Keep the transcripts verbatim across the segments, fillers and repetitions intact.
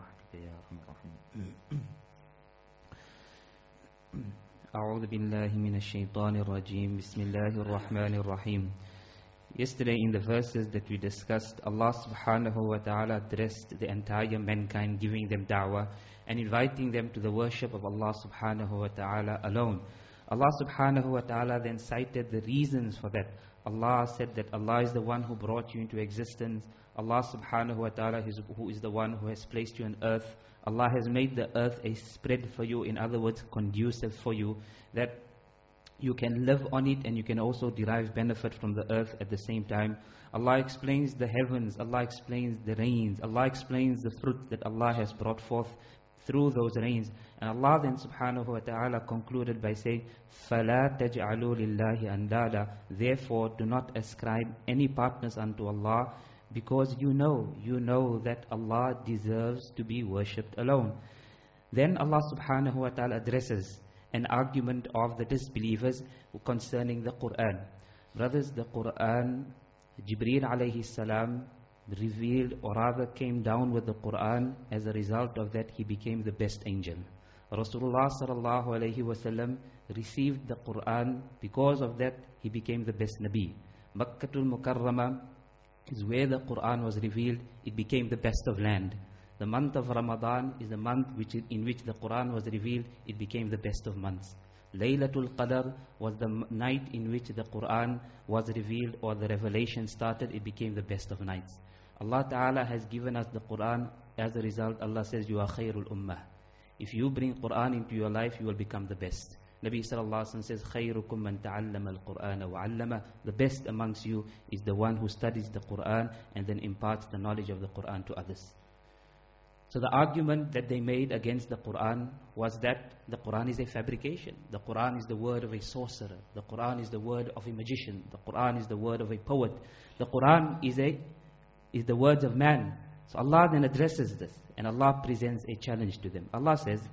برحمتك يا أرحم الراحمين. أعوذ بالله من الشيطان الرجيم. بسم الله الرحمن الرحيم. Yesterday in the verses that we discussed, Allah subhanahu wa ta'ala addressed the entire mankind, giving them da'wah and inviting them to the worship of Allah subhanahu wa ta'ala alone. Allah subhanahu wa ta'ala then cited the reasons for that. Allah said that Allah is the one who brought you into existence. Allah subhanahu wa ta'ala is who is the one who has placed you on earth. Allah has made the earth a spread for you, in other words, conducive for you, that you can live on it and you can also derive benefit from the earth at the same time. Allah explains the heavens, Allah explains the rains, Allah explains the fruit that Allah has brought forth through those rains. And Allah then subhanahu wa ta'ala concluded by saying, فَلَا تَجْعَلُوا لِلَّهِ أَنْدَادًا. Therefore do not ascribe any partners unto Allah, because you know, you know that Allah deserves to be worshipped alone. Then Allah subhanahu wa ta'ala addresses an argument of the disbelievers concerning the Quran. Brothers, the Quran, Jibreel alayhi salam revealed, or rather came down with the Quran. As a result of that, he became the best angel. Rasulullah sallallahu alayhi wasallam received the Quran. Because of that, he became the best Nabi. Makkatul Mukarramah is where the Quran was revealed. It became the best of land. The month of Ramadan is the month which in which the Quran was revealed. It became the best of months. Laylatul Qadr was the night in which the Quran was revealed, or the revelation started. It became the best of nights. Allah Ta'ala has given us the Quran. As a result, Allah says, you are khairul ummah. If you bring Quran into your life, you will become the best. Nabi sallallahu alaihi wasallam says, khairukum man ta'allama al-Qur'ana wa 'allama. The best amongst you is the one who studies the Quran and then imparts the knowledge of the Quran to others. So the argument that they made against the Quran was that the Quran is a fabrication. The Quran is the word of a sorcerer. The Quran is the word of a magician. The Quran is the word of a poet. The Quran is a is the words of man. So Allah then addresses this, and Allah presents a challenge to them. Allah says,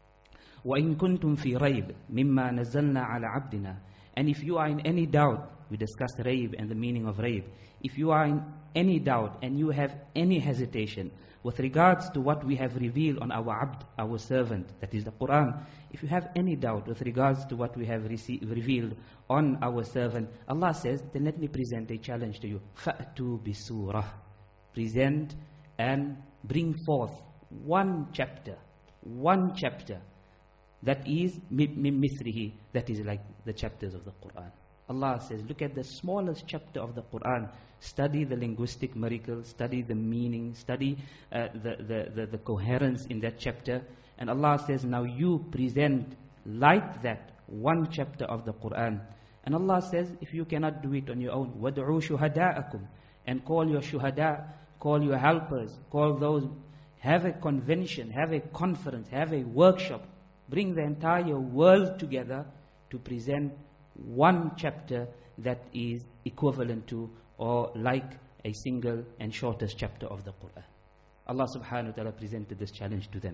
وَإِن كُنْتُمْ فِي رَيْبٍ مِمَّا نَزَّلْنَا عَلَى عَبْدِنَا. And if you are in any doubt, we discussed rayb and the meaning of rayb. If you are in any doubt and you have any hesitation with regards to what we have revealed on our abd, our servant, that is the Quran, if you have any doubt with regards to what we have received, revealed on our servant, Allah says, then let me present a challenge to you. فَأْتُوا بِسُورَةٍ. Present and bring forth one chapter, one chapter that is mithrihi, that is like the chapters of the Quran. Allah says, look at the smallest chapter of the Quran. Study the linguistic miracle, study the meaning, study uh, the, the, the, the coherence in that chapter. And Allah says, now you present like that one chapter of the Quran. And Allah says, if you cannot do it on your own, وَدْعُوا شُهَدَاءَكُمْ. And call your shuhada, call your helpers, call those, have a convention, have a conference, have a workshop. Bring the entire world together to present one chapter that is equivalent to or like a single and shortest chapter of the Quran. Allah subhanahu wa ta'ala presented this challenge to them.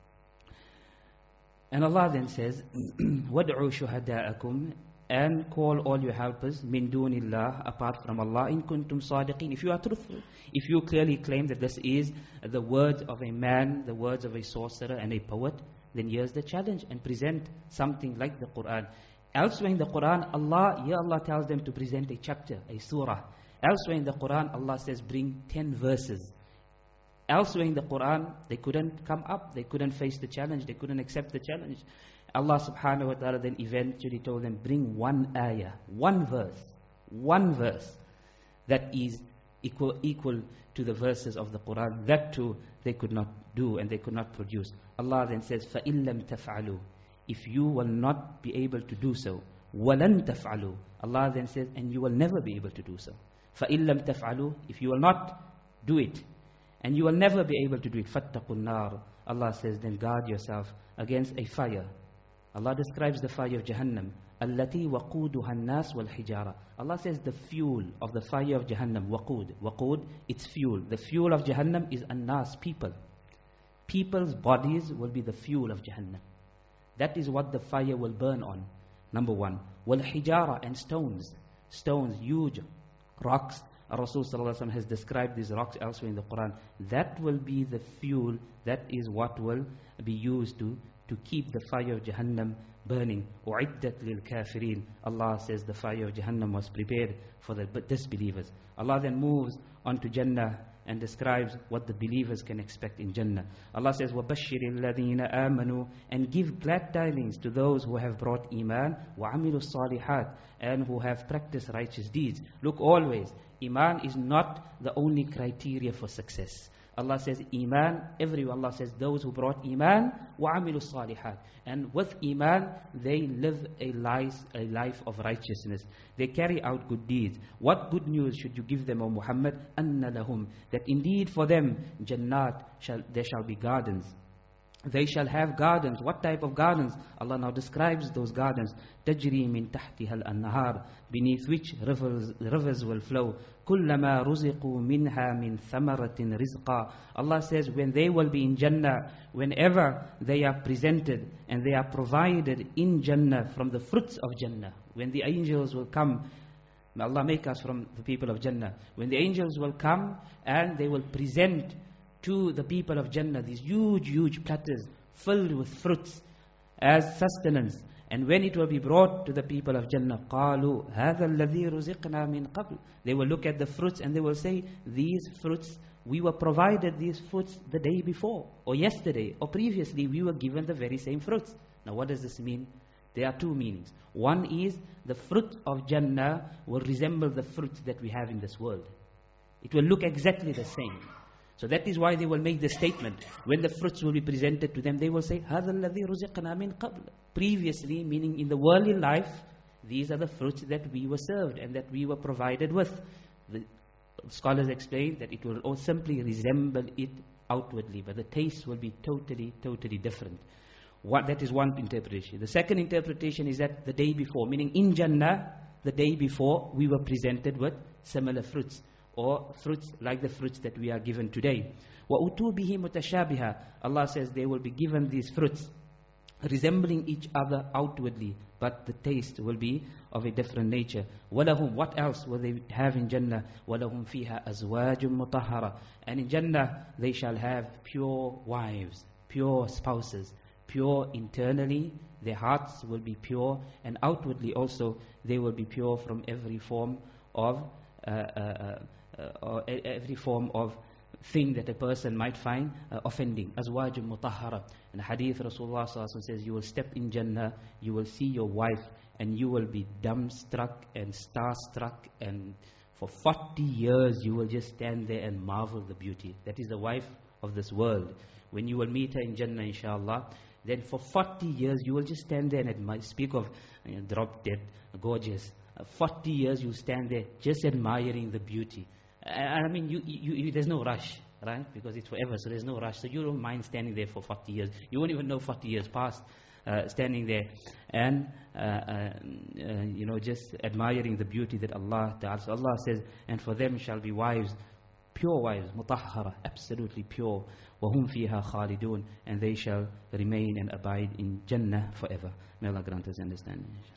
And Allah then says, وَدْعُوا شُهَدَاءَكُمْ. And call all your helpers, min dunillah, apart from Allah, in kuntum sadiqin. If you are truthful, if you clearly claim that this is the words of a man, the words of a sorcerer and a poet, then here's the challenge, and present something like the Quran. Elsewhere in the Quran, Allah, here Allah tells them to present a chapter, a surah. Elsewhere in the Quran, Allah says bring ten verses. Elsewhere in the Quran, they couldn't come up, they couldn't face the challenge, they couldn't accept the challenge. Allah subhanahu wa ta'ala then eventually told them, bring one ayah, one verse, one verse that is equal, equal to the verses of the Quran. That too they could not do and they could not produce. Allah then says, فَإِن لَمْ تَفْعَلُوا. If you will not be able to do so, وَلَن تَفْعَلُوا. Allah then says, and you will never be able to do so. فَإِن لَمْ تَفْعَلُوا. If you will not do it, and you will never be able to do it, فَاتَّقُوا النَّارِ. Allah says, then guard yourself against a fire. Allah describes the fire of Jahannam, الَّتِي وَقُودُهَا النَّاسُ وَالْحِجَارَةِ. Allah says the fuel of the fire of Jahannam, waqud. Waqud, it's fuel. The fuel of Jahannam is an-nas, people. People's bodies will be the fuel of Jahannam. That is what the fire will burn on. Number one. وَالْحِجَارَةِ. And stones. Stones, huge rocks Rasul sallallahu alaihi wasallam has described these rocks elsewhere in the Quran. That will be the fuel, that is what will be used to, to keep the fire of Jahannam burning. أُعِدَّتْ لِلْكَافِرِينَ. Allah says the fire of Jahannam was prepared for the disbelievers. Allah then moves on to Jannah and describes what the believers can expect in Jannah. Allah says, وَبَشِّرِ الَّذِينَ آمَنُوا. And give glad tidings to those who have brought Iman, وَعَمِلُوا الصَّالِحَاتِ. And who have practiced righteous deeds. Look, always, Iman is not the only criteria for success. Allah says Iman, everyone, Allah says those who brought Iman, وَعَمِلُوا الصَّالِحَاتِ. And with Iman, they live a life, a life of righteousness. They carry out good deeds. What good news should you give them, O Muhammad? أَنَّ لَهُمْ. That indeed for them, Jannat, shall, there shall be gardens. They shall have gardens. What type of gardens? Allah now describes those gardens. تَجْرِي مِن تَحْتِهَا الْأَنْهَارِ. Beneath which rivers, rivers will flow. كُلَّمَا رُزِقُوا مِنْهَا مِنْ ثَمَرَةٍ رِزْقًا. Allah says when they will be in Jannah, whenever they are presented and they are provided in Jannah from the fruits of Jannah. When the angels will come, may Allah make us from the people of Jannah. When the angels will come and they will present to the people of Jannah these huge, huge platters filled with fruits as sustenance. And when it will be brought to the people of Jannah, قَالُوا هَذَا الَّذِي رُزِقْنَا مِنْ قَبْلِ. They will look at the fruits and they will say, these fruits, we were provided these fruits the day before, or yesterday, or previously we were given the very same fruits. Now what does this mean? There are two meanings. One is, the fruit of Jannah will resemble the fruits that we have in this world. It will look exactly the same. So that is why they will make the statement. When the fruits will be presented to them, they will say, هَذَا الَّذِي رُزِقْنَا مِنْ قَبْلِ. Previously, meaning in the worldly life, these are the fruits that we were served and that we were provided with. The scholars explain that it will all simply resemble it outwardly, but the taste will be totally, totally different. What, that is one interpretation. The second interpretation is that the day before, meaning in Jannah, the day before, we were presented with similar fruits, or fruits like the fruits that we are given today. وَأُتُوا بِهِ مُتَشَابِهًا. Allah says they will be given these fruits resembling each other outwardly, but the taste will be of a different nature. وَلَهُمْ. What else will they have in Jannah? وَلَهُمْ فِيهَا أَزْوَاجٌ مُطَهَّرَةٌ. And in Jannah they shall have pure wives, pure spouses, pure internally, their hearts will be pure, and outwardly also they will be pure from every form of uh, uh, uh, uh, every form of thing that a person might find uh, offending. Azwajun mutahhara. In hadith, Rasulullah sallallahu alaihi wasallam says, you will step in Jannah, you will see your wife, and you will be dumbstruck and starstruck, and for forty years you will just stand there and marvel the beauty. That is the wife of this world. When you will meet her in Jannah, inshallah, then for forty years you will just stand there and admire, speak of you know, drop dead, gorgeous. Uh, forty years you stand there just admiring the beauty. I mean, you, you, you, there's no rush, right? Because it's forever, so there's no rush. So you don't mind standing there for forty years. You won't even know forty years past, uh, standing there and, uh, uh, uh, you know, just admiring the beauty that Allah Ta'ala. So Allah says, and for them shall be wives, pure wives, mutahhara, absolutely pure. وَهُمْ فِيهَا خَالِدُونَ. And they shall remain and abide in Jannah forever. May Allah grant us understanding.